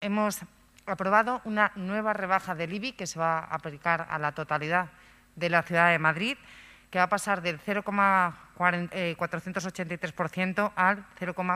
hemos aprobado una nueva rebaja del IBI que se va a aplicar a la totalidad de la ciudad de Madrid, que va a pasar del 0,483% al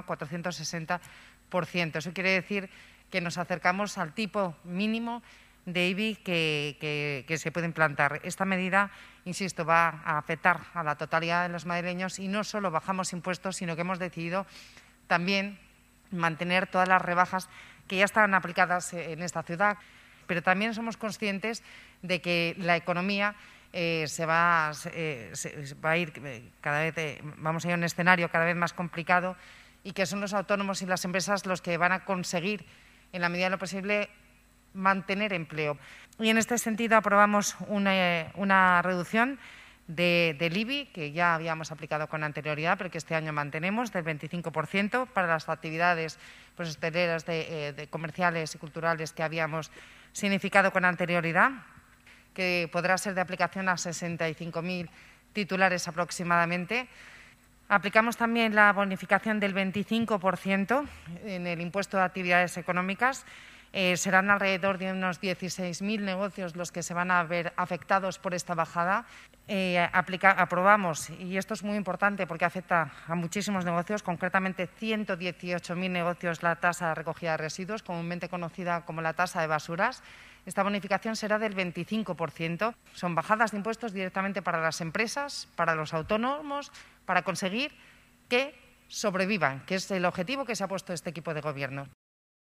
0,460%. Eso quiere decir que nos acercamos al tipo mínimo de IBI que se puede implantar. Esta medida, insisto, va a afectar a la totalidad de los madrileños y no solo bajamos impuestos, sino que hemos decidido también mantener todas las rebajas que ya estaban aplicadas en esta ciudad. Pero también somos conscientes de que la economía se va a ir cada vez, vamos a ir a un escenario cada vez más complicado y que son los autónomos y las empresas los que van a conseguir, en la medida de lo posible, mantener empleo. Y en este sentido aprobamos una reducción del IBI, que ya habíamos aplicado con anterioridad, pero que este año mantenemos, del 25% para las actividades hosteleras, comerciales y culturales que habíamos significado con anterioridad, que podrá ser de aplicación a 65.000 titulares aproximadamente. Aplicamos también la bonificación del 25% en el impuesto de actividades económicas. Serán alrededor de unos 16.000 negocios los que se van a ver afectados por esta bajada. Aprobamos, y esto es muy importante porque afecta a muchísimos negocios, concretamente 118.000 negocios, la tasa de recogida de residuos, comúnmente conocida como la tasa de basuras. Esta bonificación será del 25%. Son bajadas de impuestos directamente para las empresas, para los autónomos, para conseguir que sobrevivan, que es el objetivo que se ha puesto este equipo de gobierno.